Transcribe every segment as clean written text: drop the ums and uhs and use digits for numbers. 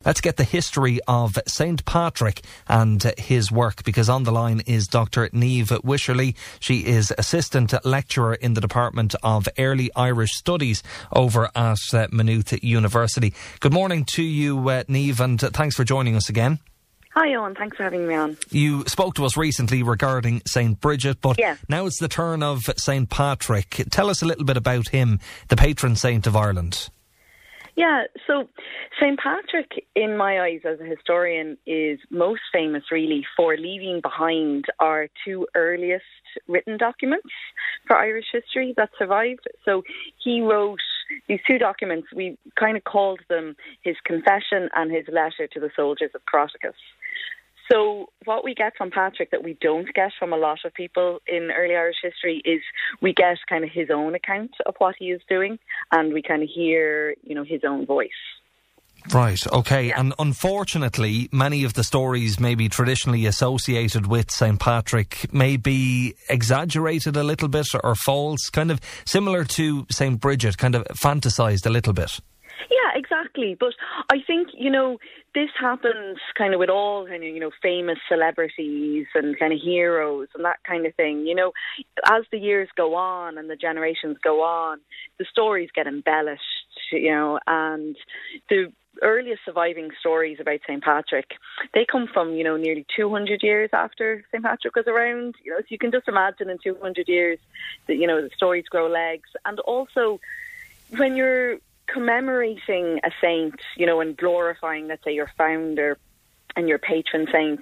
Let's get the history of St. Patrick and his work, because on the line is Dr. Niamh Wycherley. She is Assistant Lecturer in the Department of Early Irish Studies over at Maynooth University. Good morning to you, Niamh, and thanks for joining us again. Hi, Owen. Thanks for having me on. You spoke to us recently regarding St. Bridget, but yeah. Now it's the turn of St. Patrick. Tell us a little bit about him, the patron saint of Ireland. Yeah, so St. Patrick, in my eyes as a historian, is most famous really for leaving behind our two earliest written documents for Irish history that survived. So he wrote these two documents. We kind of called them his confession and his letter to the soldiers of Croticus. So what we get from Patrick that we don't get from a lot of people in early Irish history is we get kind of his own account of what he is doing, and we kind of hear, his own voice. Right, okay. And unfortunately, many of the stories maybe traditionally associated with St. Patrick may be exaggerated a little bit or false, kind of similar to St. Bridget, kind of fantasised a little bit. Yeah, exactly. But I think, this happens kind of with all kind of, famous celebrities and kind of heroes and that kind of thing. As the years go on and the generations go on, the stories get embellished, and the earliest surviving stories about St. Patrick, they come from, nearly 200 years after St. Patrick was around. So you can just imagine in 200 years that, the stories grow legs. And also, when you're commemorating a saint, and glorifying, let's say, your founder and your patron saint,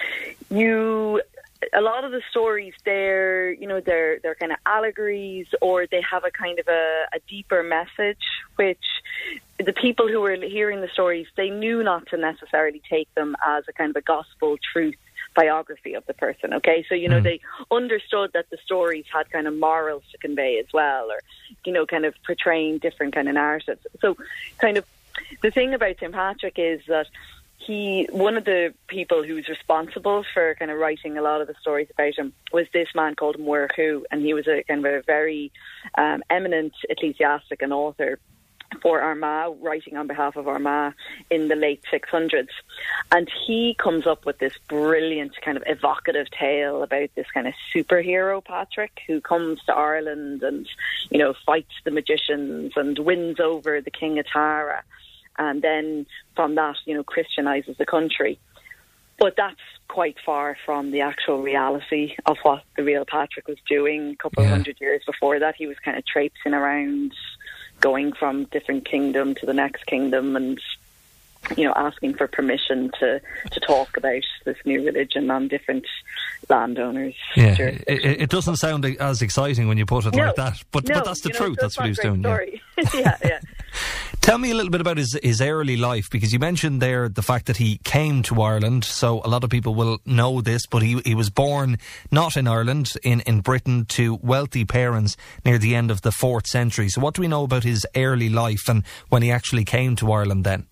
a lot of the stories, they're kind of allegories, or they have a kind of a deeper message, which the people who were hearing the stories, they knew not to necessarily take them as a kind of a gospel truth biography of the person, okay? So, they understood that the stories had kind of morals to convey as well, or, kind of portraying different kind of narratives. So, kind of, the thing about St. Patrick is that one of the people who was responsible for kind of writing a lot of the stories about him was this man called Muirchú, and he was a kind of a very eminent ecclesiastic and author for Armagh, writing on behalf of Armagh in the late 600s. And he comes up with this brilliant kind of evocative tale about this kind of superhero Patrick who comes to Ireland and, fights the magicians and wins over the King of Tara. And then from that, Christianizes the country. But that's quite far from the actual reality of what the real Patrick was doing. A couple of hundred years before that, he was kind of traipsing around, going from different kingdom to the next kingdom, and asking for permission to talk about this new religion on different landowners. Yeah, it doesn't sound as exciting when you put it like that, but that's the truth. That's what he was doing. Yeah. Tell me a little bit about his early life, because you mentioned there the fact that he came to Ireland, so a lot of people will know this, but he was born not in Ireland, in Britain, to wealthy parents near the end of the 4th century. So what do we know about his early life and when he actually came to Ireland then?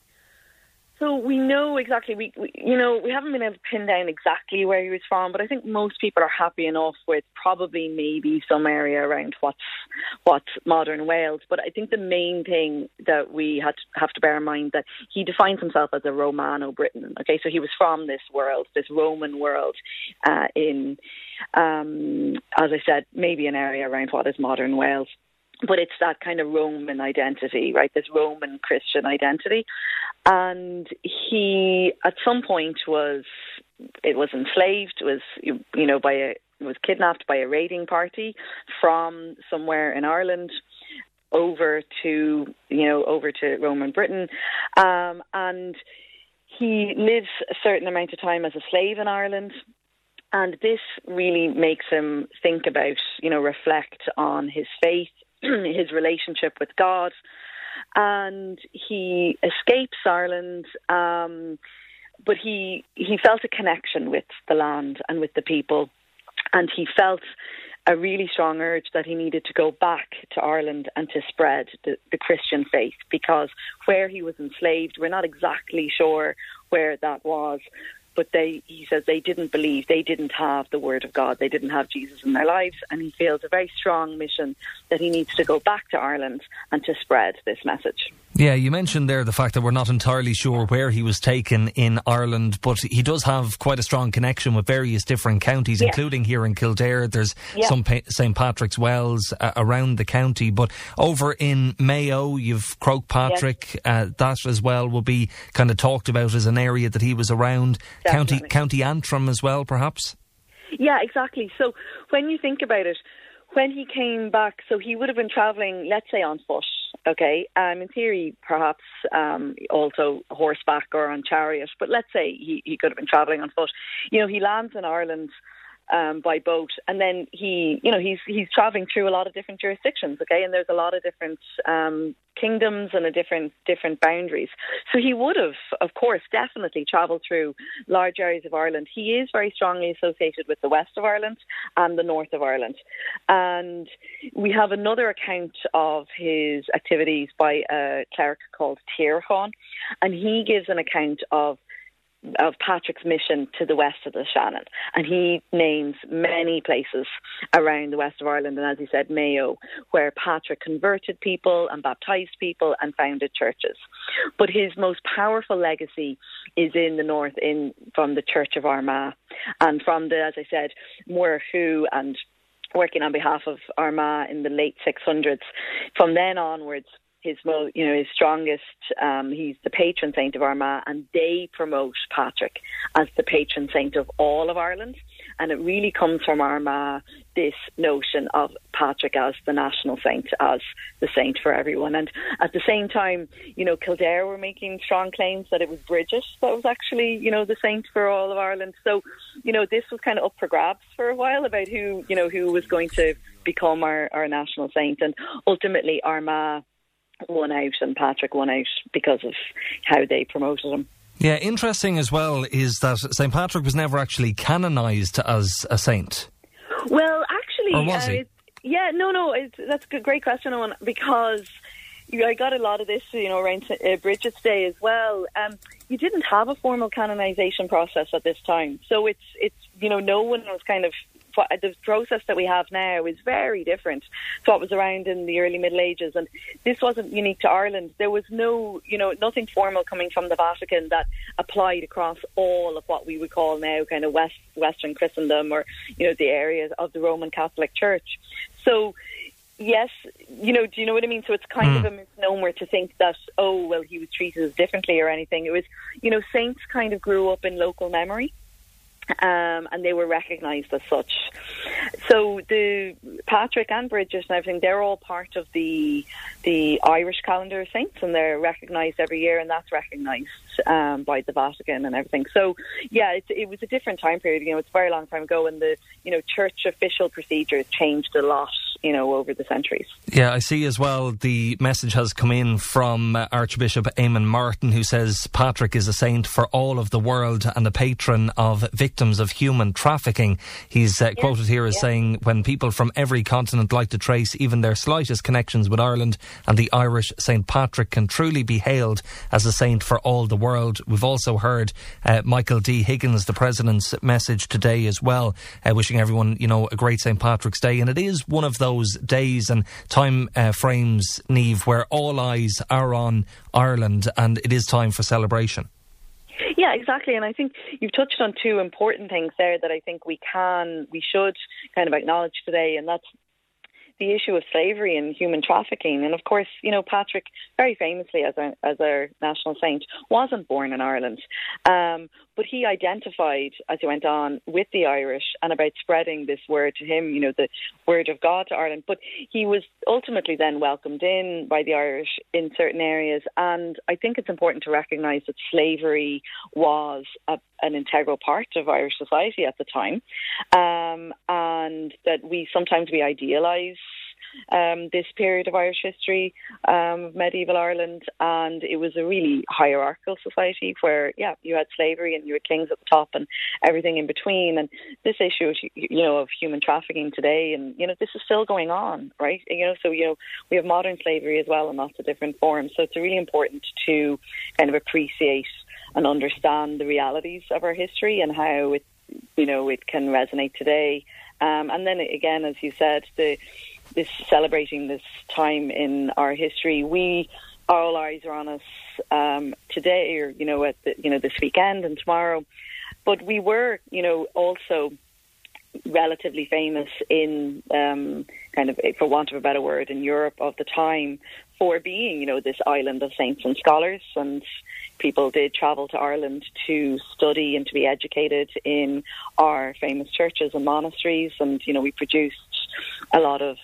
So we know exactly, we haven't been able to pin down exactly where he was from, but I think most people are happy enough with probably maybe some area around what's modern Wales. But I think the main thing that we have to bear in mind that he defines himself as a Romano-Briton. Okay, so he was from this world, this Roman world, in, as I said, maybe an area around what is modern Wales. But it's that kind of Roman identity, right? This Roman Christian identity. And he, at some point, was enslaved, was kidnapped by a raiding party from somewhere in Ireland over to Roman Britain. And he lives a certain amount of time as a slave in Ireland. And this really makes him think about, reflect on his faith, his relationship with God, and he escapes Ireland, but he felt a connection with the land and with the people, and he felt a really strong urge that he needed to go back to Ireland and to spread the Christian faith, because where he was enslaved, we're not exactly sure where that was, but he says they didn't believe, they didn't have the word of God, they didn't have Jesus in their lives, and he feels a very strong mission that he needs to go back to Ireland and to spread this message. Yeah, you mentioned there the fact that we're not entirely sure where he was taken in Ireland, but he does have quite a strong connection with various different counties, including here in Kildare. There's some St Patrick's Wells around the county, but over in Mayo, you've Croagh Patrick. That as well will be kind of talked about as an area that he was around. County Antrim as well, perhaps? Yeah, exactly. So when you think about it, when he came back, so he would have been travelling, let's say, on foot, okay? In theory, perhaps also horseback or on chariot, but let's say he could have been travelling on foot. You know, he lands in Ireland by boat, and then he's travelling through a lot of different jurisdictions, okay? And there's a lot of different kingdoms and different boundaries. So he would have, of course, definitely travelled through large areas of Ireland. He is very strongly associated with the west of Ireland and the north of Ireland. And we have another account of his activities by a cleric called Tíorchán, and he gives an account of Patrick's mission to the west of the Shannon, and he names many places around the west of Ireland, and as he said, Mayo, where Patrick converted people and baptised people and founded churches. But his most powerful legacy is in the north, from the Church of Armagh, and from the, as I said, Muirchú, and working on behalf of Armagh in the late 600s. From then onwards, his strongest, he's the patron saint of Armagh, and they promote Patrick as the patron saint of all of Ireland. And it really comes from Armagh, this notion of Patrick as the national saint, as the saint for everyone. And at the same time, Kildare were making strong claims that it was Bridget that was actually, the saint for all of Ireland. So, this was kind of up for grabs for a while about who was going to become our national saint. And ultimately Armagh won out and Patrick won out because of how they promoted him. Yeah, interesting as well is that St. Patrick was never actually canonised as a saint. Well, actually... Or was he? That's a great question, Owen, because I got a lot of this, around Bridget's day as well. You didn't have a formal canonisation process at this time. So it's no one was kind of... The process that we have now is very different to what was around in the early Middle Ages, and this wasn't unique to Ireland. There was nothing formal coming from the Vatican that applied across all of what we would call now kind of Western Christendom, or the areas of the Roman Catholic Church. So yes, do you know what I mean? So it's kind of a misnomer to think that, he was treated as differently or anything. It was, saints kind of grew up in local memory. And they were recognised as such. So the Patrick and Bridget and everything, they're all part of the Irish calendar of saints, and they're recognised every year, and that's recognised by the Vatican and everything. So yeah, it was a different time period. It's a very long time ago, and the church official procedures changed a lot over the centuries. Yeah, I see as well the message has come in from Archbishop Eamon Martin, who says Patrick is a saint for all of the world and a patron of victims of human trafficking. He's quoted here as saying, when people from every continent like to trace even their slightest connections with Ireland and the Irish, St. Patrick can truly be hailed as a saint for all the world. We've also heard Michael D. Higgins, the President's message today as well, wishing everyone, a great St. Patrick's Day. And it is one of those days and time frames, Niamh, where all eyes are on Ireland, and it is time for celebration. Yeah, exactly. And I think you've touched on two important things there that I think we should kind of acknowledge today, and that's the issue of slavery and human trafficking. And of course, Patrick, very famously as our national saint, wasn't born in Ireland. But he identified, as he went on, with the Irish and about spreading this word to him, the word of God to Ireland. But he was ultimately then welcomed in by the Irish in certain areas. And I think it's important to recognise that slavery was an integral part of Irish society at the time. And that we idealise this period of Irish history, medieval Ireland, and it was a really hierarchical society where, you had slavery and you had kings at the top and everything in between. And this issue, of human trafficking today, and this is still going on, right? So we have modern slavery as well in lots of different forms. So it's really important to kind of appreciate and understand the realities of our history and how it can resonate today. And then again, as you said, this celebrating this time in our history, we all eyes are on us today, or this weekend and tomorrow. But we were, also relatively famous in kind of, for want of a better word, in Europe of the time for being, this island of saints and scholars, and people did travel to Ireland to study and to be educated in our famous churches and monasteries, and we produced a lot of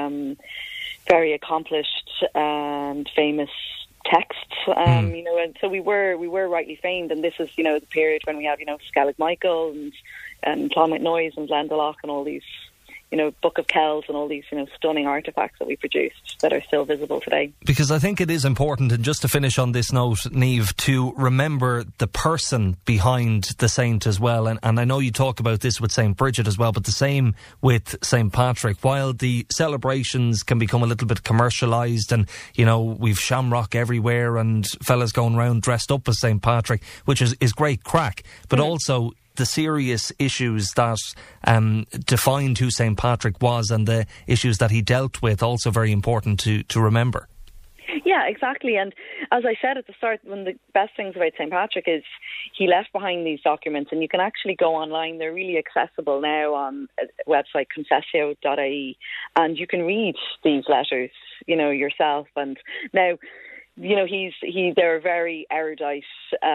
very accomplished and famous texts, and so we were rightly famed. And this is, the period when we have, Skellig Michael and Clonmacnoise Noise and Glendalough and all these, Book of Kells and all these, stunning artefacts that we produced that are still visible today. Because I think it is important, and just to finish on this note, Niamh, to remember the person behind the saint as well. And I know you talk about this with St. Bridget as well, but the same with St. Patrick. While the celebrations can become a little bit commercialised and, we've shamrock everywhere and fellas going around dressed up as St. Patrick, which is great crack, but also the serious issues that defined who St. Patrick was and the issues that he dealt with, also very important to remember. Yeah, exactly. And as I said at the start, one of the best things about St. Patrick is he left behind these documents, and you can actually go online. They're really accessible now on a website, confessio.ie, and you can read these letters, yourself. And now, they're very erudite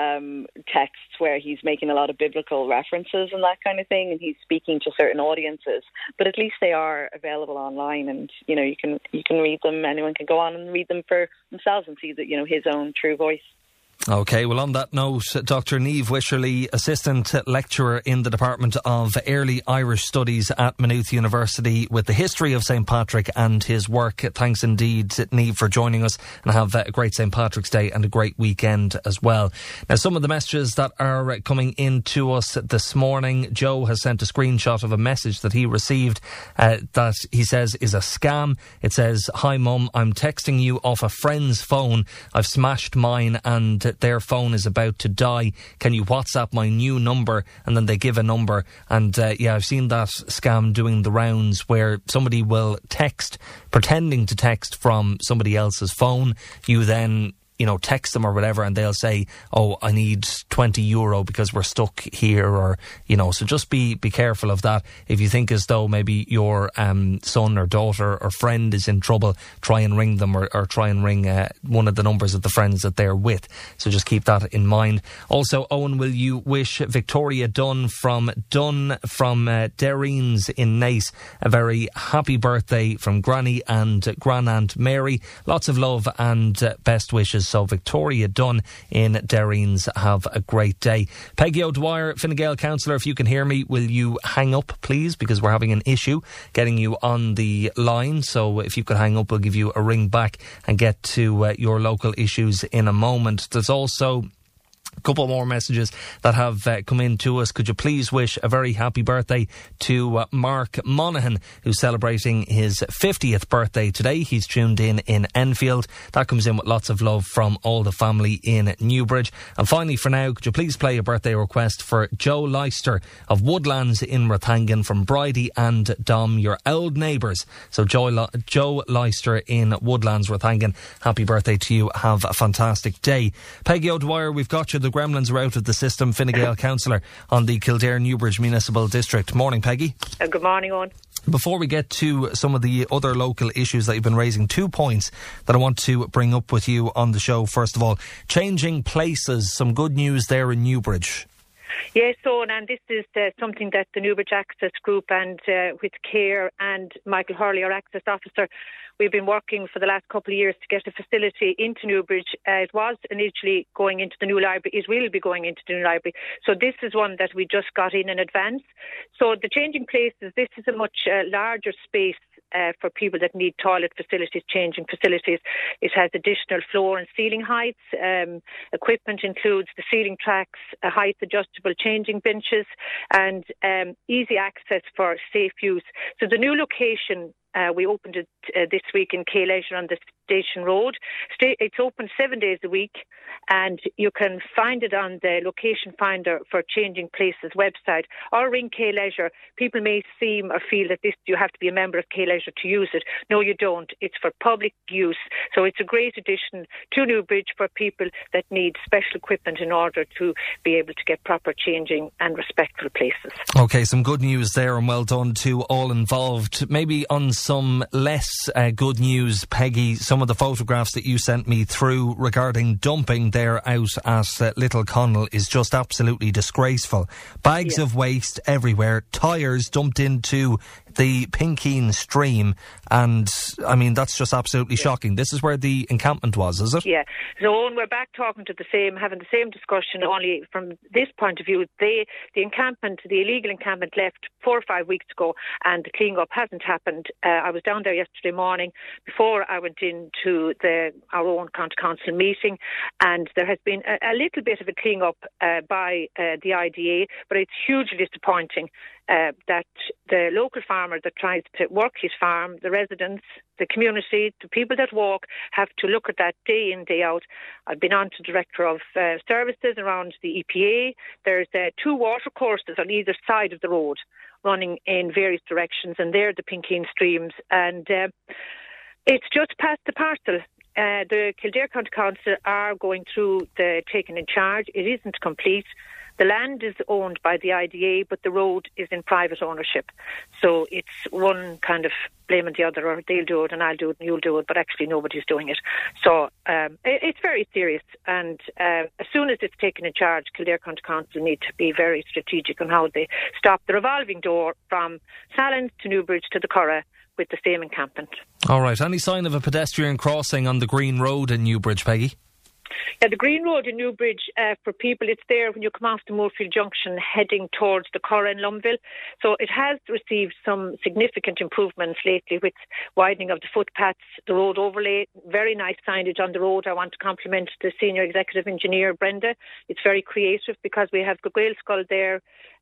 texts where he's making a lot of biblical references and that kind of thing, and he's speaking to certain audiences. But at least they are available online, and you can read them. Anyone can go on and read them for themselves and see that his own true voice. OK, well, on that note, Dr. Niamh Wycherley, Assistant Lecturer in the Department of Early Irish Studies at Maynooth University, with the history of St. Patrick and his work. Thanks indeed, Niamh, for joining us, and have a great St. Patrick's Day and a great weekend as well. Now, some of the messages that are coming in to us this morning. Joe has sent a screenshot of a message that he received that he says is a scam. It says, "Hi Mum, I'm texting you off a friend's phone. I've smashed mine and their phone is about to die. Can you WhatsApp my new number?" And then they give a number. And I've seen that scam doing the rounds, where somebody will text, pretending to text from somebody else's phone. You then text them or whatever, and they'll say, "Oh, I need €20 because we're stuck here," or, so just be careful of that. If you think as though maybe your son or daughter or friend is in trouble, try and ring them, or try and ring one of the numbers of the friends that they're with. So just keep that in mind. Also, Owen, will you wish Victoria Dunn from Derreens in Naas a very happy birthday from Granny and Grandaunt Mary. Lots of love and best wishes. So Victoria Dunn in Derreens, have a great day. Peggy O'Dwyer, Fine Gael councillor, if you can hear me, will you hang up, please? Because we're having an issue getting you on the line. So if you could hang up, we'll give you a ring back and get to your local issues in a moment. There's also a couple more messages that have come in to us. Could you please wish a very happy birthday to Mark Monaghan, who's celebrating his 50th birthday today. He's tuned in Enfield. That comes in with lots of love from all the family in Newbridge. And finally, for now, could you please play a birthday request for Joe Leister of Woodlands in Rathangan, from Bridie and Dom, your old neighbours. So Joe Leister in Woodlands, Rathangan, happy birthday to you. Have a fantastic day. Peggy O'Dwyer, we've got you. The gremlins are out of the system. Fine Gael councillor on the Kildare Newbridge Municipal District. Morning, Peggy. Good morning, Owen. Before we get to some of the other local issues that you've been raising, 2 points that I want to bring up with you on the show. First of all, changing places. Some good news there in Newbridge. Yes, Owen, and this is something that the Newbridge Access Group and with CARE and Michael Hurley, our Access Officer, we've been working for the last couple of years to get a facility into Newbridge. It was initially going into the new library. It will be going into the new library. So this is one that we just got in advance. So the changing places, this is a much larger space for people that need toilet facilities, changing facilities. It has additional floor and ceiling heights. Equipment includes the ceiling tracks, height adjustable changing benches, and easy access for safe use. So the new location We opened it this week in K Leisure on the Station Road. It's open 7 days a week, and you can find it on the location finder for Changing Places website, or ring K Leisure. People may seem or feel that you have to be a member of K Leisure to use it. No, you don't. It's for public use. So it's a great addition to Newbridge for people that need special equipment in order to be able to get proper changing and respectful places. OK, some good news there, and well done to all involved. Maybe on some less good news, Peggy, some of the photographs that you sent me through regarding dumping there out at Little Connell is just absolutely disgraceful. Bags of waste everywhere, tyres dumped into the Pinkeen stream, and I mean that's just absolutely shocking. This is where the encampment was, is it? Yeah. So Owen, we're back talking to having the same discussion, only from this point of view, the illegal encampment left 4 or 5 weeks ago, and the clean up hasn't happened. I was down there yesterday morning before I went into our own county council meeting, and there has been a little bit of a clean up by the IDA, but it's hugely disappointing that the local farmer that tries to work his farm, the residents, the community, the people that walk, have to look at that day in, day out. I've been on to Director of Services around the EPA. There's 2 water courses on either side of the road running in various directions, and they're the Pinkeen streams, and it's just past the parcel. The Kildare County Council are going through the taking in charge. It isn't complete. The land is owned by the IDA, but the road is in private ownership. So it's one kind of blaming the other, or they'll do it and I'll do it and you'll do it, but actually nobody's doing it. So it's very serious. And as soon as it's taken in charge, Kildare County Council need to be very strategic on how they stop the revolving door from Sallins to Newbridge to the Curragh with the same encampment. All right. Any sign of a pedestrian crossing on the Green Road in Newbridge, Peggy? Yeah, the Green Road in Newbridge, for people, it's there when you come off the Moorfield Junction heading towards the Curragh and Lumville. So it has received some significant improvements lately with widening of the footpaths, the road overlay, very nice signage on the road. I want to compliment the Senior Executive Engineer, Brenda. It's very creative because we have the Gaelscoil there,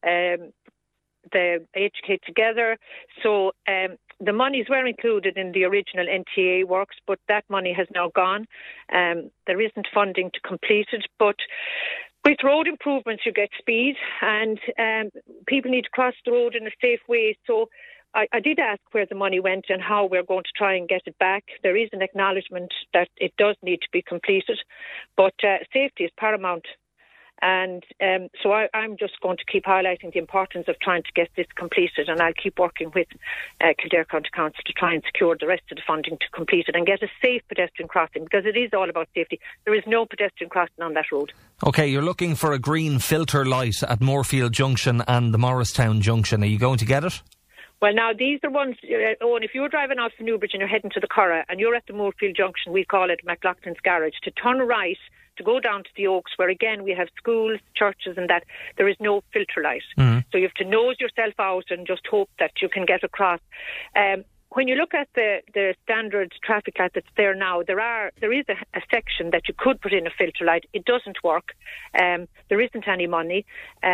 the HK together. So the monies were included in the original NTA works, but that money has now gone. There isn't funding to complete it, but with road improvements you get speed, and people need to cross the road in a safe way. So I did ask where the money went and how we're going to try and get it back. There is an acknowledgement that it does need to be completed, but safety is paramount. And so I'm just going to keep highlighting the importance of trying to get this completed, and I'll keep working with Kildare County Council to try and secure the rest of the funding to complete it and get a safe pedestrian crossing, because it is all about safety. There is no pedestrian crossing on that road. OK, you're looking for a green filter light at Moorfield Junction and the Morristown Junction. Are you going to get it? Well, now, these are ones, Owen, if you're driving out from Newbridge and you're heading to the Curragh and you're at the Moorfield Junction, we call it McLaughlin's Garage, to turn right to go down to the Oaks, where again we have schools, churches and that, there is no filter light. So you have to nose yourself out and just hope that you can get across. When you look at the standard traffic light that's there now, there is a section that you could put in a filter light. It doesn't work. There isn't any money.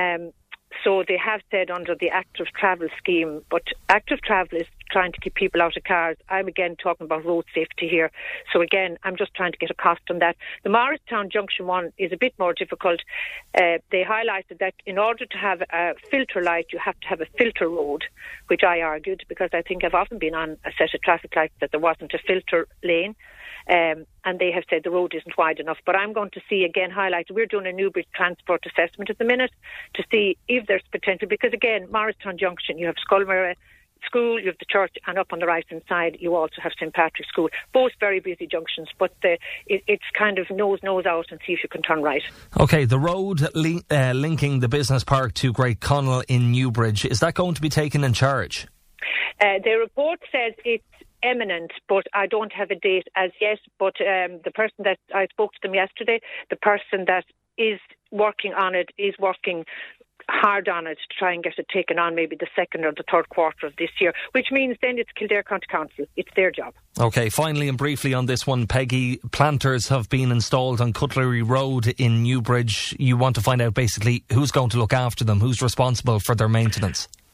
So they have said under the Active Travel scheme, but Active Travel is trying to keep people out of cars. I'm again talking about road safety here. So again, I'm just trying to get a cost on that. The Morristown Junction one is a bit more difficult. They highlighted that in order to have a filter light, you have to have a filter road, which I argued, because I think I've often been on a set of traffic lights that there wasn't a filter lane. And they have said the road isn't wide enough. But I'm going to see, again, highlighted, we're doing a Newbridge transport assessment at the minute to see if there's potential. Because, again, Morristown Junction, you have Scullmere School, you have the church, and up on the right-hand side, you also have St. Patrick's School. Both very busy junctions, but it's kind of nose out and see if you can turn right. OK, the road linking the business park to Great Connell in Newbridge, is that going to be taken in charge? The report says it's imminent, but I don't have a date as yet. But the person that I spoke to them yesterday, the person that is working on it is working hard on it to try and get it taken on maybe the second or the third quarter of this year, which means then it's Kildare County Council. It's their job. OK, finally and briefly on this one, Peggy, planters have been installed on Cutlery Road in Newbridge. You want to find out basically who's going to look after them, who's responsible for their maintenance.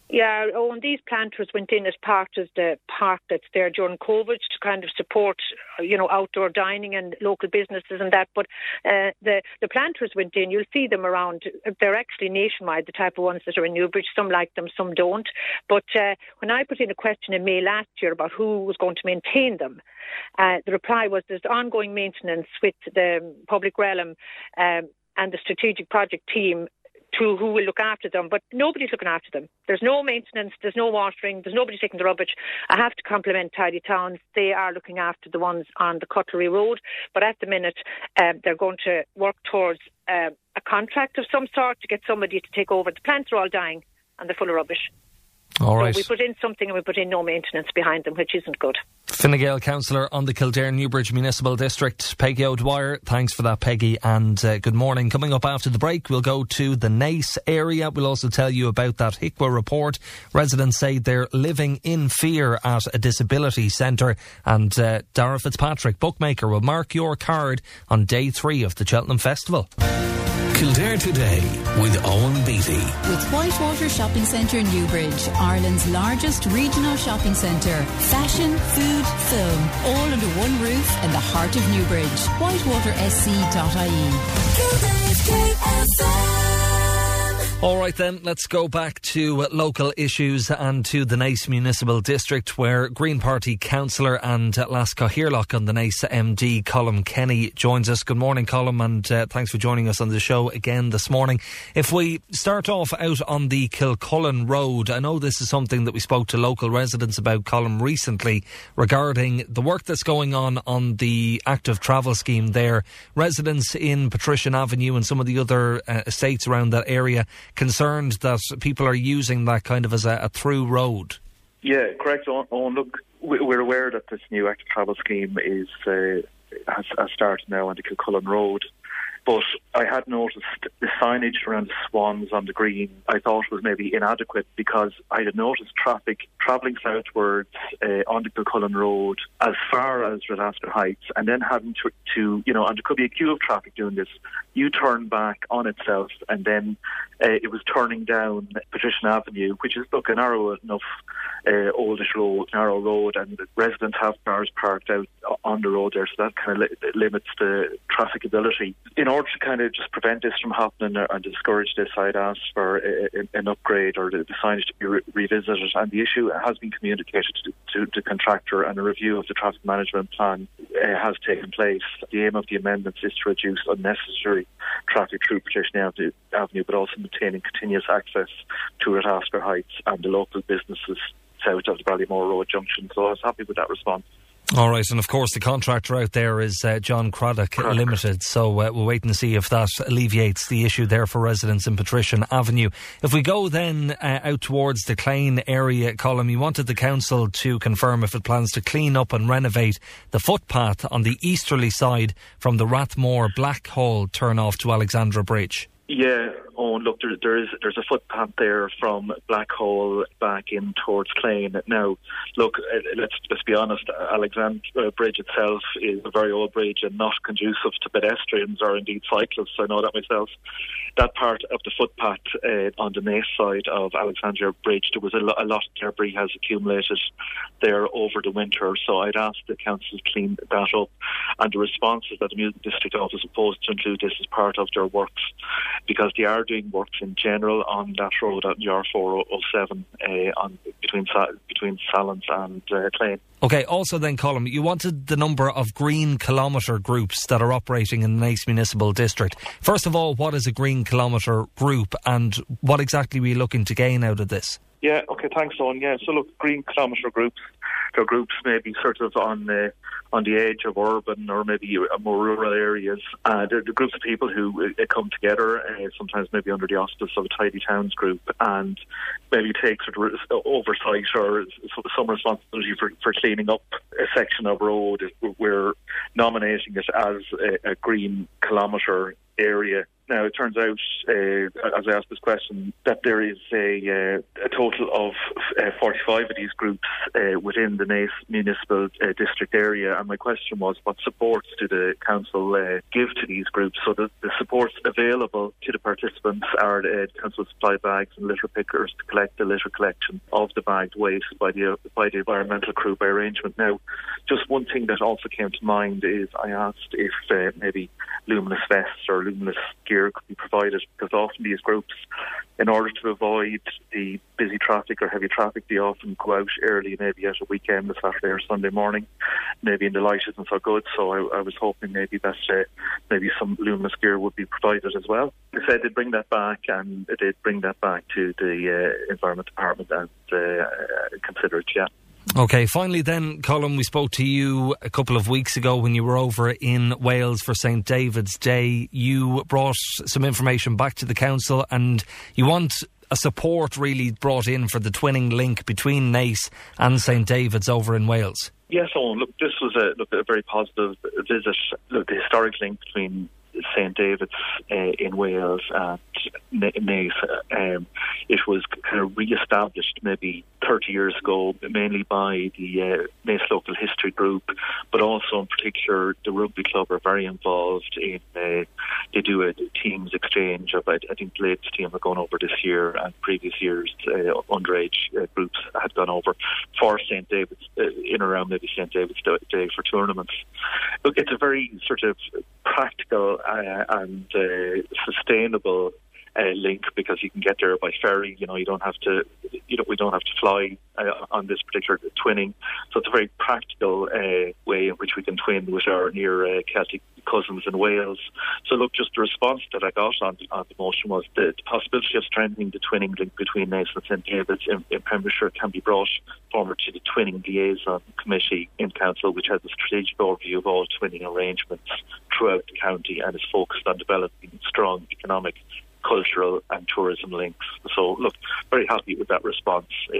Yeah, and these planters went in as part of the park that's there during COVID to kind of support, outdoor dining and local businesses and that. But the planters went in. You'll see them around. They're actually nationwide, the type of ones that are in Newbridge. Some like them, some don't. But when I put in a question in May last year about who was going to maintain them, the reply was there's ongoing maintenance with the public realm and the strategic project team who will look after them, but nobody's looking after them. There's no maintenance, there's no watering, there's nobody taking the rubbish. I have to compliment Tidy Towns. They are looking after the ones on the Cutlery Road, but at the minute they're going to work towards a contract of some sort to get somebody to take over. The plants are all dying and they're full of rubbish. All right. So we put in something and we put in no maintenance behind them, which isn't good. Fine Gael councillor on the Kildare Newbridge Municipal District, Peggy O'Dwyer. Thanks for that, Peggy, and good morning. Coming up after the break, we'll go to the Naas area. We'll also tell you about that HICWA report. Residents say they're living in fear at a disability centre, and Dara Fitzpatrick, bookmaker, will mark your card on day 3 of the Cheltenham Festival. Kildare Today with Owen Beattie. With Whitewater Shopping Centre Newbridge, Ireland's largest regional shopping centre. Fashion, food, film, all under one roof in the heart of Newbridge. WhitewaterSC.ie. Kildare's KFM. All right then, let's go back to local issues and to the Naas Municipal District, where Green Party councillor and Lascaux-Hirlock on the Naas MD, Colm Kenny, joins us. Good morning, Colm, and thanks for joining us on the show again this morning. If we start off out on the Kilcullen Road, I know this is something that we spoke to local residents about, Colm, recently regarding the work that's going on the active travel scheme there. Residents in Patrician Avenue and some of the other estates around that area concerned that people are using that kind of as a through road. Yeah, correct. Look, we're aware that this new active travel scheme has started now on the Kilcullen Road. But I had noticed the signage around the swans on the green I thought was maybe inadequate, because I had noticed traffic travelling southwards on the Kilcullen Road as far as Redascar Heights, and then having to and there could be a queue of traffic doing this, U-turn back on itself, and then it was turning down Patrician Avenue, which is, a narrow enough oldish road, narrow road, and residents have cars parked out on the road there, so that kind of limits the trafficability. In order to kind of just prevent this from happening and discourage this, I'd asked for an upgrade or the signage to be revisited, and the issue has been communicated to the contractor, and a review of the traffic management plan has taken place. The aim of the amendments is to reduce unnecessary traffic through Patrician Avenue, but also maintaining continuous access to Redascar Heights and the local businesses south of the Ballymore Road junction. So I was happy with that response. All right, and of course the contractor out there is John Craddock Limited, so we're waiting to see if that alleviates the issue there for residents in Patrician Avenue. If we go then out towards the Clane area, Colm, you wanted the council to confirm if it plans to clean up and renovate the footpath on the easterly side from the Rathmore Black Hole turn-off to Alexandra Bridge. Yeah, look, there's a footpath there from Black Hole back in towards Clane. Now, look, let's be honest, Alexandra Bridge itself is a very old bridge and not conducive to pedestrians or indeed cyclists. I know that myself. That part of the footpath on the Naas side of Alexandra Bridge, there was a lot of debris has accumulated there over the winter, so I'd asked the council to clean that up, and the response is that the Music District Office is supposed to include this as part of their works, because they are doing works in general on that road at R407 between Sallins and Clane. OK, also then, Colm, you wanted the number of green kilometre groups that are operating in the Naas Municipal District. First of all, what is a green kilometre group, and what exactly are we looking to gain out of this? Yeah, OK, thanks, Owen. Yeah, so look, green kilometre groups, they're groups maybe sort of on the edge of urban or maybe more rural areas. They're the groups of people who come together, sometimes maybe under the auspice of a Tidy Towns group, and maybe take sort of oversight or some responsibility for cleaning up a section of road. We're nominating it as a green kilometre area Now, it turns out, as I asked this question, that there is a total of 45 of these groups within the Naas Municipal District area. And my question was, what supports do the council give to these groups? So the supports available to the participants are the council supply bags and litter pickers to collect the litter collection of the bagged waste by the environmental crew by arrangement. Now, just one thing that also came to mind is I asked if maybe luminous vests or luminous gear could be provided, because often these groups, in order to avoid the busy traffic or heavy traffic, they often go out early, maybe at a weekend, a Saturday or Sunday morning, maybe in the light isn't so good. So I was hoping maybe that maybe some luminous gear would be provided as well. They said they'd bring that back, and they'd bring that back to the Environment Department and consider it, yeah. OK, finally then, Colin, we spoke to you a couple of weeks ago when you were over in Wales for St David's Day. You brought some information back to the council and you want a support really brought in for the twinning link between Naas and St David's over in Wales. Yes, Owen, look, this was a very positive visit. Look, the historic link between St David's in Wales and Naas, it was kind of re-established maybe 30 years ago, mainly by the Naas Local History Group, but also in particular the rugby club are very involved in, they do a teams exchange of, I think the latest team are going over this year, and previous years underage groups had gone over for St David's, in around maybe St David's Day for tournaments. Look, it's a very sort of practical and sustainable link, because you can get there by ferry. You don't have to. We don't have to fly on this particular twinning. So it's a very practical way in which we can twin with our near Celtic cousins in Wales. So look, just the response that I got on the motion was the possibility of strengthening the twinning link between Naas and St David's in Pembrokeshire can be brought forward to the Twinning Liaison Committee in Council, which has a strategic overview of all twinning arrangements throughout the county and is focused on developing strong economic, cultural and tourism links. So look, very happy with that response if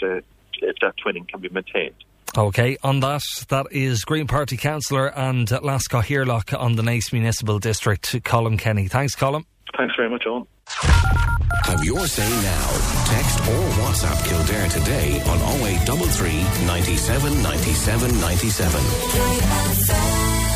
that twinning can be maintained. OK, on that is Green Party Councillor and Lascaux Hirlock on the Naas Municipal District, Colin Kenny. Thanks, Colin. Thanks very much, Owen. Have your say now. Text or WhatsApp Kildare today on 0833 97 97 97.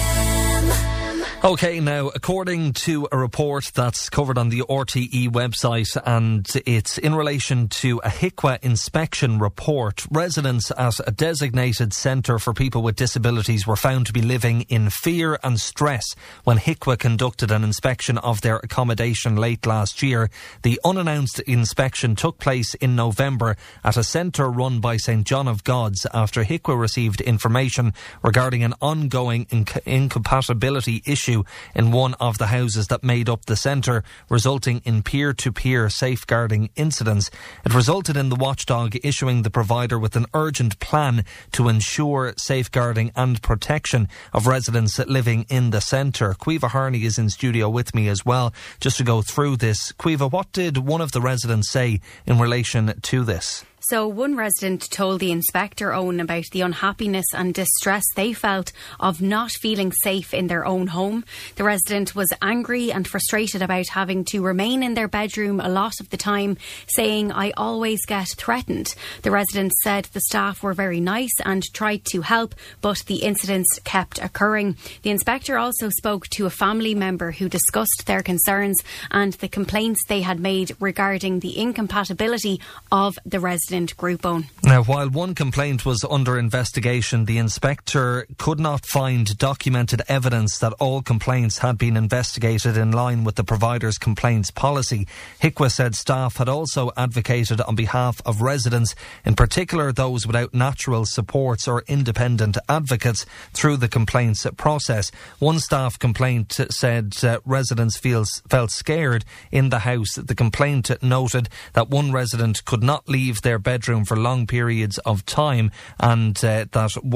OK, now, according to a report that's covered on the RTE website, and it's in relation to a HIQA inspection report, residents at a designated centre for people with disabilities were found to be living in fear and stress when HIQA conducted an inspection of their accommodation late last year. The unannounced inspection took place in November at a centre run by St John of God's after HIQA received information regarding an ongoing incompatibility issue in one of the houses that made up the centre, resulting in peer-to-peer safeguarding incidents. It resulted in the watchdog issuing the provider with an urgent plan to ensure safeguarding and protection of residents living in the centre. Caoimhe Harney is in studio with me as well, just to go through this. Caoimhe, what did one of the residents say in relation to this? So one resident told the inspector, Owen, about the unhappiness and distress they felt of not feeling safe in their own home. The resident was angry and frustrated about having to remain in their bedroom a lot of the time, saying, "I always get threatened." The resident said the staff were very nice and tried to help, but the incidents kept occurring. The inspector also spoke to a family member who discussed their concerns and the complaints they had made regarding the incompatibility of the resident group own. Now, while one complaint was under investigation, the inspector could not find documented evidence that all complaints had been investigated in line with the provider's complaints policy. HIQA said staff had also advocated on behalf of residents, in particular those without natural supports or independent advocates, through the complaints process. One staff complaint said residents felt scared in the house. The complaint noted that one resident could not leave their bedroom for long periods of time, and that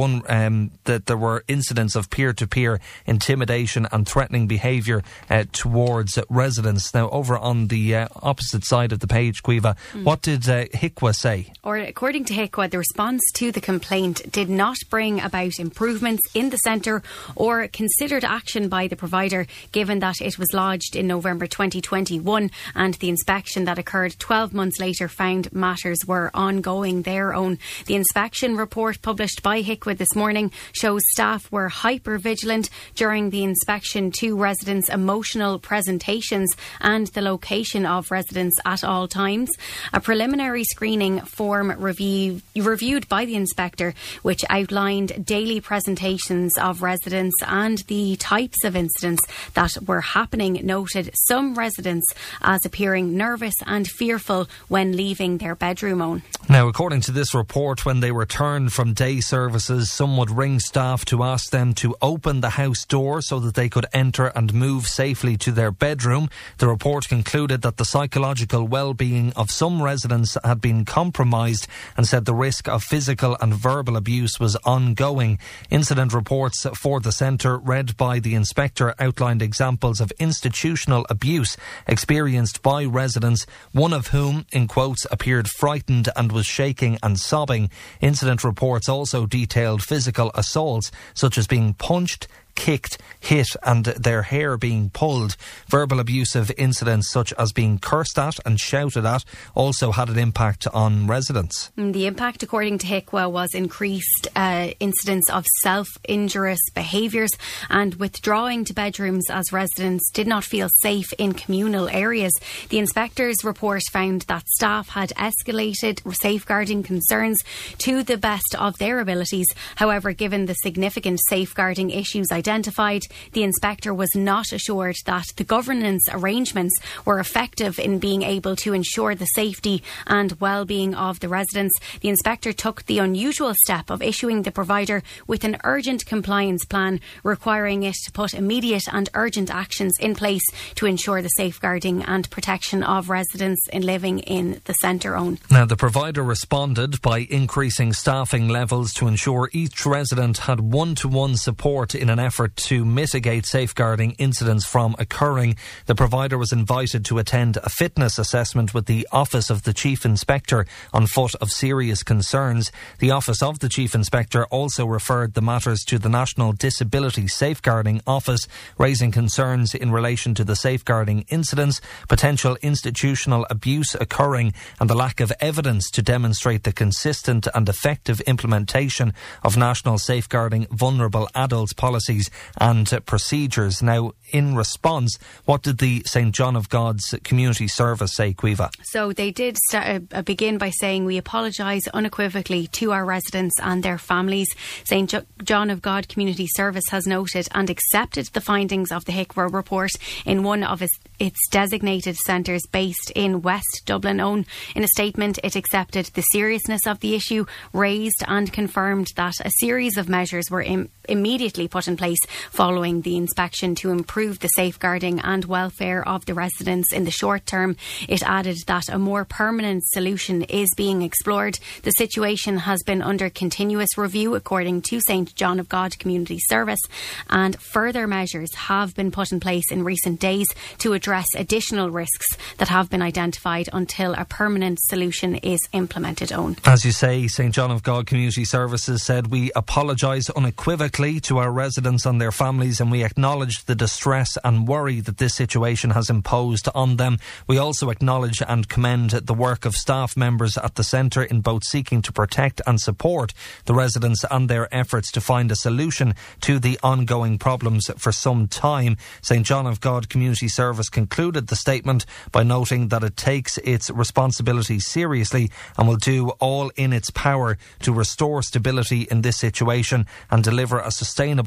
there were incidents of peer-to-peer intimidation and threatening behaviour towards residents. Now, over on the opposite side of the page, Caoimhe, what did HICWA say? Or according to HICWA, the response to the complaint did not bring about improvements in the centre or considered action by the provider, given that it was lodged in November 2021 and the inspection that occurred 12 months later found matters were ongoing their own. The inspection report published by HICWA this morning shows staff were hyper-vigilant during the inspection to residents' emotional presentations and the location of residents at all times. A preliminary screening form reviewed by the inspector, which outlined daily presentations of residents and the types of incidents that were happening, noted some residents as appearing nervous and fearful when leaving their bedroom own. Now, according to this report, when they returned from day services, some would ring staff to ask them to open the house door so that they could enter and move safely to their bedroom. The report concluded that the psychological well-being of some residents had been compromised and said the risk of physical and verbal abuse was ongoing. Incident reports for the centre, read by the inspector, outlined examples of institutional abuse experienced by residents, one of whom, in quotes, appeared frightened and was shaking and sobbing. Incident reports also detailed physical assaults, such as being punched, kicked, hit and their hair being pulled. Verbal abusive incidents such as being cursed at and shouted at also had an impact on residents. The impact, according to HICWA, was increased incidents of self-injurious behaviours and withdrawing to bedrooms as residents did not feel safe in communal areas. The inspector's report found that staff had escalated safeguarding concerns to the best of their abilities. However, given the significant safeguarding issues identified, the inspector was not assured that the governance arrangements were effective in being able to ensure the safety and well-being of the residents. The inspector took the unusual step of issuing the provider with an urgent compliance plan, requiring it to put immediate and urgent actions in place to ensure the safeguarding and protection of residents in living in the centre own. Now, the provider responded by increasing staffing levels to ensure each resident had one-to-one support in an effort to mitigate safeguarding incidents from occurring. The provider was invited to attend a fitness assessment with the Office of the Chief Inspector on foot of serious concerns. The Office of the Chief Inspector also referred the matters to the National Disability Safeguarding Office, raising concerns in relation to the safeguarding incidents, potential institutional abuse occurring and the lack of evidence to demonstrate the consistent and effective implementation of national safeguarding vulnerable adults policies and procedures. Now, in response, what did the St John of God's Community Service say, Caoimhe? So they did begin by saying, we apologise unequivocally to our residents and their families. St John of God Community Service has noted and accepted the findings of the HICWA report in one of its designated centres based in West Dublin own. In a statement, it accepted the seriousness of the issue raised and confirmed that a series of measures were immediately put in place following the inspection to improve the safeguarding and welfare of the residents in the short term. It added that a more permanent solution is being explored. The situation has been under continuous review, according to St John of God Community Service, and further measures have been put in place in recent days to address additional risks that have been identified until a permanent solution is implemented. Owen. As you say, St John of God Community Services said, we apologise unequivocally to our residents and their families, and we acknowledge the distress and worry that this situation has imposed on them. We also acknowledge and commend the work of staff members at the centre in both seeking to protect and support the residents and their efforts to find a solution to the ongoing problems for some time. St John of God Community Service concluded the statement by noting that it takes its responsibility seriously and will do all in its power to restore stability in this situation and deliver a sustainable outcome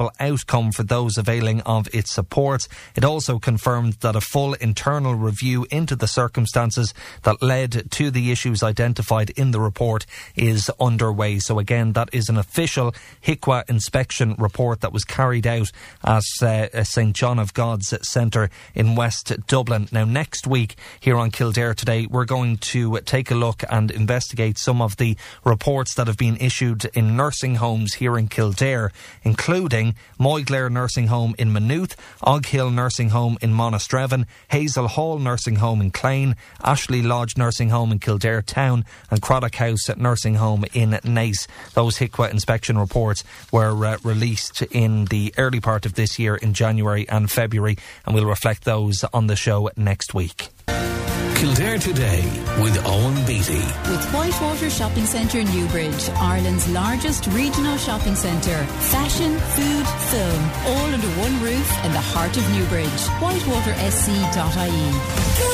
outcome for those availing of its support. It also confirmed that a full internal review into the circumstances that led to the issues identified in the report is underway. So again, that is an official HIQA inspection report that was carried out at St John of God's Centre in West Dublin. Now, next week here on Kildare Today, we're going to take a look and investigate some of the reports that have been issued in nursing homes here in Kildare, including Moyglaire Nursing Home in Maynooth, Oghill Nursing Home in Monasterevin, Hazel Hall Nursing Home in Clane, Ashley Lodge Nursing Home in Kildare Town and Craddock House Nursing Home in Naas. Those HIQA inspection reports were released in the early part of this year in January and February, and we'll reflect those on the show next week. Kildare Today with Owen Beattie. With Whitewater Shopping Centre Newbridge, Ireland's largest regional shopping centre. Fashion, food, film, all under one roof in the heart of Newbridge. WhitewaterSC.ie.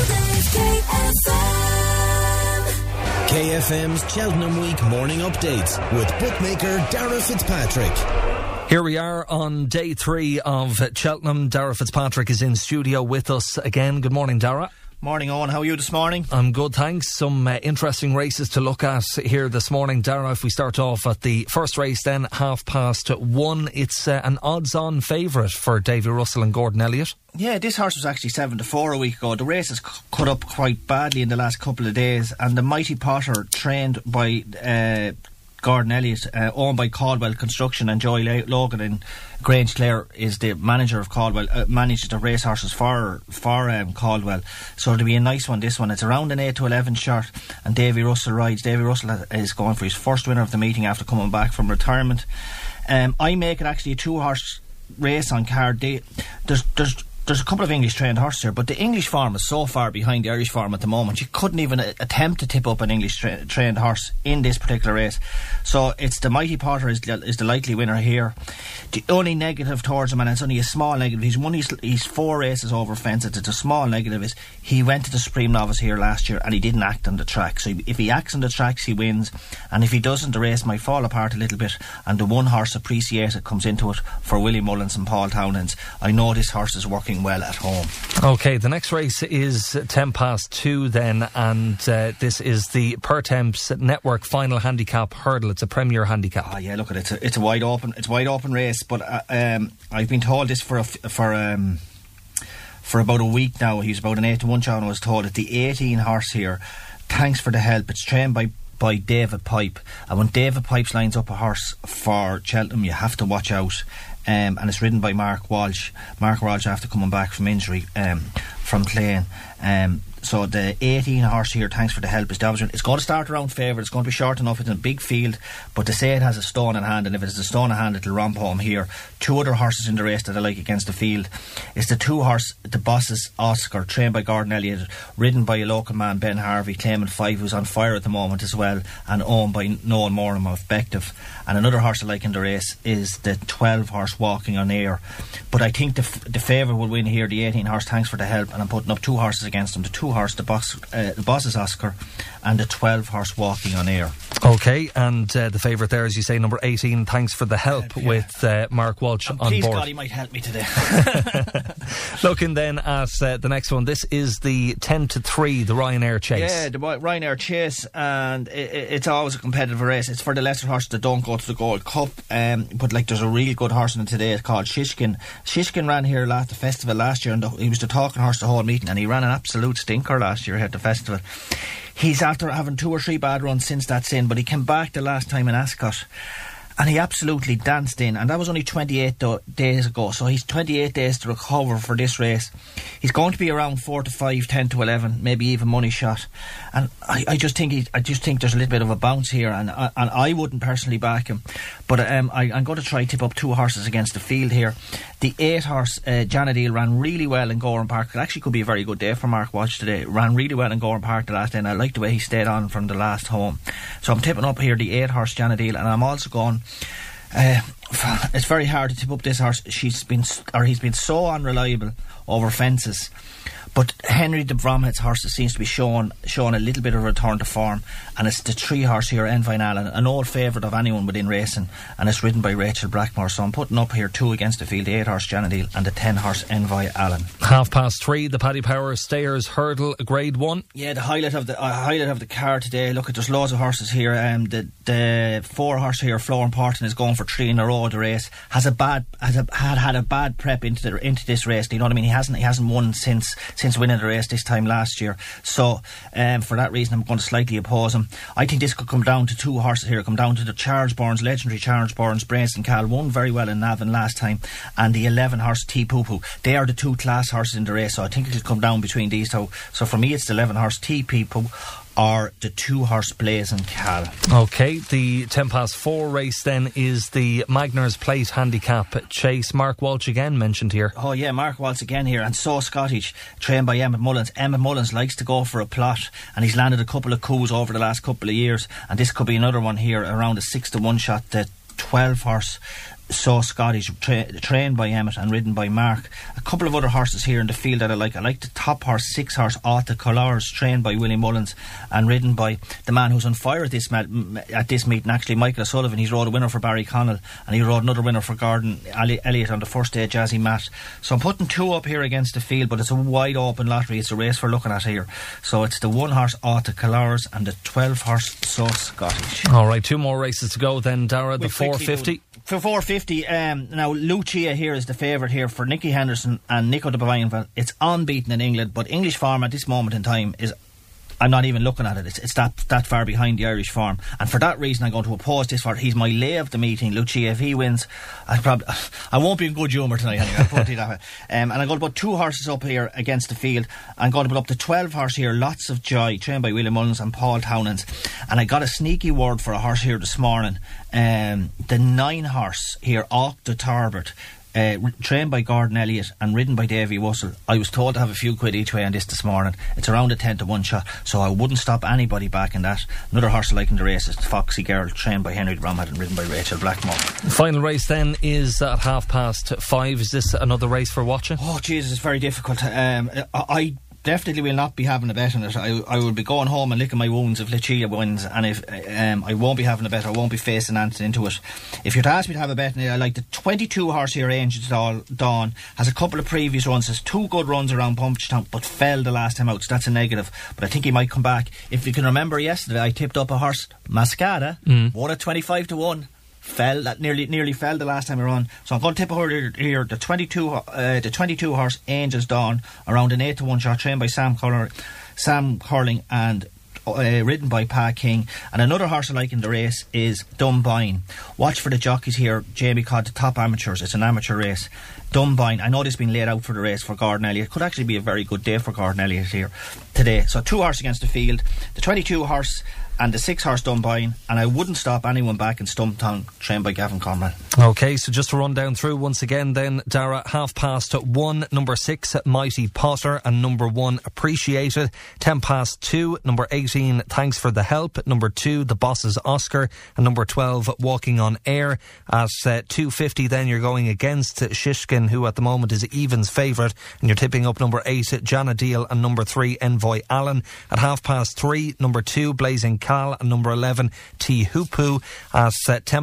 KFM's Cheltenham Week morning updates with bookmaker Darragh Fitzpatrick. Here we are on day 3 of Cheltenham. Darragh Fitzpatrick is in studio with us again. Good morning, Darragh. Morning, Owen. How are you this morning? I'm good, thanks. Some interesting races to look at here this morning. Darragh, if we start off at the first race then, 1:30. It's an odds-on favourite for Davy Russell and Gordon Elliott. Yeah, this horse was actually 7-4 a week ago. The race has cut up quite badly in the last couple of days, and the Mighty Potter, trained by Gordon Elliott, owned by Caldwell Construction, and Joy Logan in Grange Clare is the manager of Caldwell, manages the racehorses for Caldwell. So it'll be a nice one, this one. It's around an 8 to 11 shot, and Davy Russell rides. Davy Russell is going for his first winner of the meeting after coming back from retirement. I make it actually a 2-horse race on card. There's a couple of English trained horses here, but the English form is so far behind the Irish form at the moment, you couldn't even attempt to tip up an English trained horse in this particular race. So it's the Mighty Potter is the likely winner here. The only negative towards him, and it's only a small negative, he's won his 4 races over fences. It's a small negative, is he went to the Supreme Novice here last year and he didn't act on the track. So if he acts on the tracks, he wins, and if he doesn't, the race might fall apart a little bit, and the 1-horse Appreciated comes into it for Willie Mullins and Paul Townends. I know this horse is working well at home. OK, the next race is 2:10 then, and this is the Pertemps Network Final Handicap Hurdle. It's a Premier Handicap. Oh yeah, look at it. It's a wide open race, but I've been told this for about a week now. He's about an 8 to 1 shot, and I was told that the 18 horse here, Thanks for the Help, it's trained by David Pipe, and when David Pipe lines up a horse for Cheltenham, you have to watch out. And it's ridden by Mark Walsh. Mark Walsh, after coming back from injury from Clane. So the 18 horse here, Thanks for the Help, is Dobson. It's going to start around favourite. It's going to be short enough. It's in a big field, but they say it has a stone in hand, and if it has a stone in hand, it'll romp home here. 2 other horses in the race that I like against the field. It's the 2-horse, the Bosses Oscar, trained by Gordon Elliott, ridden by a local man, Ben Harvey, claiming 5, who's on fire at the moment as well, and owned by Noel Moran of Bective. And another horse I like in the race is the 12-horse Walking on Air. But I think the favourite will win here, the 18-horse Thanks for the Help, and I'm putting up 2 horses against them. The 2-horse, the Bosses Oscar, and the 12-horse Walking on Air. OK, and the favourite there, as you say, number 18, Thanks for the Help, yeah, with Mark Walsh on board. Please God, he might help me today. Looking then at the next one, this is the 10-3, the Ryanair Chase. Yeah, the Ryanair Chase, and it's always a competitive race. It's for the lesser horses that don't go to the Gold Cup, but like there's a really good horse in it today. It's called Shishkin. Shishkin ran here at the festival last year, and he was the talking horse the whole meeting, and he ran an absolute stinker last year here at the festival. He's after having 2 or 3 bad runs since that sin, but he came back the last time in Ascot, and he absolutely danced in, and that was only 28 days ago, so he's 28 days to recover for this race. He's going to be around 4 to 5, 10 to 11, maybe even money shot, and I just think there's a little bit of a bounce here, and I wouldn't personally back him, but I'm going to try tip up 2 horses against the field here. The 8-horse Janadil ran really well in Goran Park. It actually could be a very good day for Mark Walsh today. Ran really well in Goran Park the last day, and I like the way he stayed on from the last home. So I'm tipping up here the 8-horse Janadil, and I'm also going it's very hard to tip up this horse. He's been so unreliable over fences, But Henry de Bromhead's horse seems to be showing a little bit of a return to form, and it's the 3 horse here, Envine Allen, an old favourite of anyone within racing, and it's ridden by Rachel Blackmore. So I'm putting up here 2 against the field, the 8 horse Janadil and the 10 horse Envine Allen. 3:30, the Paddy Power Stayers Hurdle Grade 1. Yeah, the highlight of the card today. Look, there's loads of horses here. The 4 horse here, Florence Porton, is going for 3 in a row. The race had a bad prep into this race. Do you know what I mean? He hasn't won since winning the race this time last year. So for that reason, I'm going to slightly oppose him. I think this could come down to 2 horses here. Come down to the Charles Burns, legendary Charles Burns, Brazen Cal, won very well in Navan last time, and the 11 horse T Poo Poo. They are the 2 class horses in the race. So I think it'll come down between these 2. So for me, it's the 11 horse T Poo Poo or the 2 horse Blazing Cal. Okay, the 4:10 race then is the Magners Plate Handicap Chase. Mark Walsh again mentioned here. Oh yeah, Mark Walsh again here, and So Scottish, trained by Emmett Mullins. Emmett Mullins likes to go for a plot, and he's landed a couple of coups over the last couple of years, and this could be another one here around a 6-1 shot. The 12 horse So Scottish, trained by Emmett and ridden by Mark. A couple of other horses here in the field that I like. I like the top horse, 6 horse Arthur Collars, trained by Willie Mullins and ridden by the man who's on fire at this meeting, actually, Michael O'Sullivan. He's rode a winner for Barry Connell, and he rode another winner for Gordon Elliott on the first day, Jazzy Matt. So I'm putting 2 up here against the field, but it's a wide open lottery. It's a race for looking at here. So it's the 1 horse Arthur Collars and the 12 horse So Scottish. Alright, 2 more races to go then, Dara. The 4:50. For 4:50, now Lucia here is the favourite here for Nicky Henderson and Nico de Bainville. It's unbeaten in England, but English form at this moment in time is, I'm not even looking at it. It's that far behind the Irish form, and for that reason I'm going to oppose this for. He's my lay of the meeting, Lucia. If he wins, I won't be in good humour tonight anyway, I'll put it that way. And I'm going to put 2 horses up here against the field. I'm going to put up the 12 horse here, Lots of Joy, trained by William Mullins and Paul Townends. And I got a sneaky word for a horse here this morning, the 9 horse here, Ock de Tarbert, trained by Gordon Elliott and ridden by Davy Wussel. I was told to have a few quid each way on this morning. It's around a 10-1 shot, so I wouldn't stop anybody back in that. Another horse I like in the race is Foxy Girl, trained by Henry de Bromhead and ridden by Rachel Blackmore. The final race then is at 5:30. Is this another race for watching? Oh Jesus, it's very difficult. I definitely will not be having a bet on it. I will be going home and licking my wounds if Lucia wins, and if I won't be having a bet, I won't be facing anything into it. If you're to ask me to have a bet on it, I like the 22 horse here, Angels Dawn. Has a couple of previous runs, has 2 good runs around Pumptown, but fell the last time out, so that's a negative. But I think he might come back. If you can remember yesterday, I tipped up a horse, Mascada, won at 25-1. Fell, that nearly fell the last time around. So I'm going to tip her here, the 22 horse Angels Dawn, around an 8-1 shot, trained by Sam Curling and ridden by Pa King. And another horse I like in the race is Dunbine. Watch for the jockeys here, Jamie Codd, the top amateurs. It's an amateur race. Dunbine, I know this has been laid out for the race for Gordon Elliott. Could actually be a very good day for Gordon Elliott here today. So 2 horse against the field, the 22 horse and the 6 horse Dunbine, and I wouldn't stop anyone back in Stumptown, trained by Gavin Conran. Okay, so just to run down through once again then, Dara, 1:30, number 6 Mighty Potter and number 1 Appreciated. 2:10, number 18 Thanks for the Help, number 2 The Boss's Oscar, and number 12 Walking on Air. At 2:50 then you're going against Shishkin, who at the moment is Evan's favourite, and you're tipping up number 8 Janadil and number 3 Envoy Allen. At 3:30, number 2 Blazing Cal and number 11 T Hoopu. At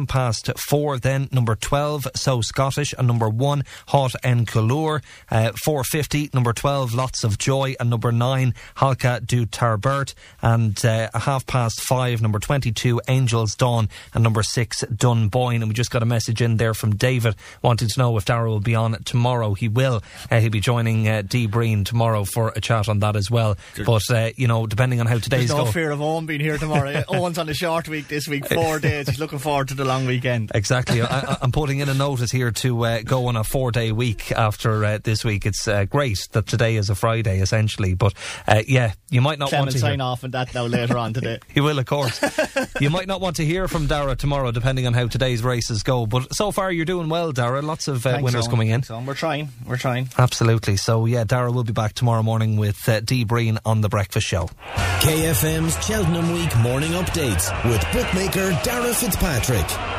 4:10 then number 12 So Scottish and number 1 Hot en Couleur. 4:50 number 12 Lots of Joy and number 9 Halka du Tarbert. And 5:30 number 22 Angels Dawn and number 6 Dunboyne. And we just got a message in there from David wanting to know if Darragh will be on tomorrow. He will. He'll be joining Dee Breen tomorrow for a chat on that as well. But depending on how today's There's no fear of Owen being here tomorrow. Owen's on a short week this week, 4 days. He's looking forward to the long weekend. Exactly. I'm putting in a notice here to go on a 4-day week after this week. It's great that today is a Friday essentially, but you might not want to sign off on that now later on today. He will, of course. You might not want to hear from Darragh tomorrow depending on how today's races go, but so far you're doing well, Darragh. Lots of winners coming in. We're trying. Absolutely. So Darragh will be back tomorrow morning with Dee Breen on The Breakfast Show. KFM's Cheltenham Week morning updates with bookmaker Darragh Fitzpatrick.